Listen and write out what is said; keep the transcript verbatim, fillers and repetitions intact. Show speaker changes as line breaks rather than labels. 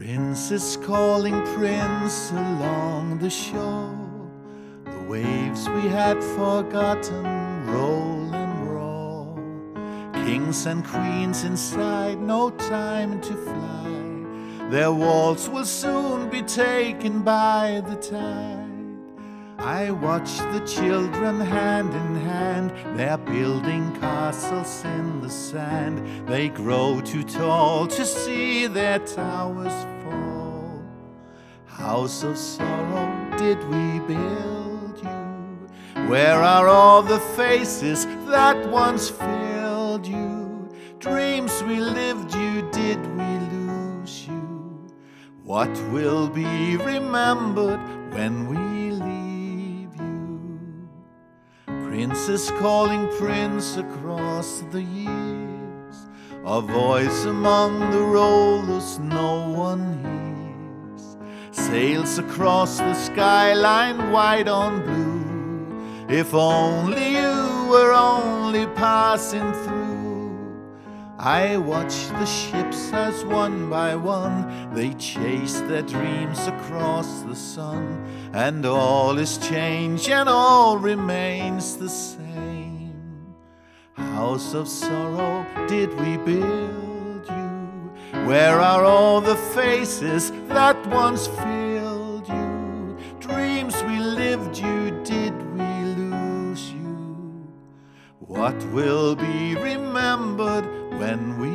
Prince is calling prince along the shore. The waves we had forgotten roll and roar. Kings and queens inside, no time to fly. Their walls will soon be taken by the tide. I watch the children hand in hand. They're building castles in the sand. They grow too tall to see their towers fall. House of sorrow, did we build you? Where are all the faces that once filled you? Dreams we lived you, did we lose you? What will be remembered when we leave you? Prince is calling prince across the years. A voice among the rollers no one hears. Sails across the skyline white on blue. If only you were only passing through. I watch the ships as one by one they chase their dreams across the sun. And all is changed and all remains the same. House of sorrow, did we build you? Where are all the faces that once filled you? Dreams we lived you, did we lose you? What will be remembered when we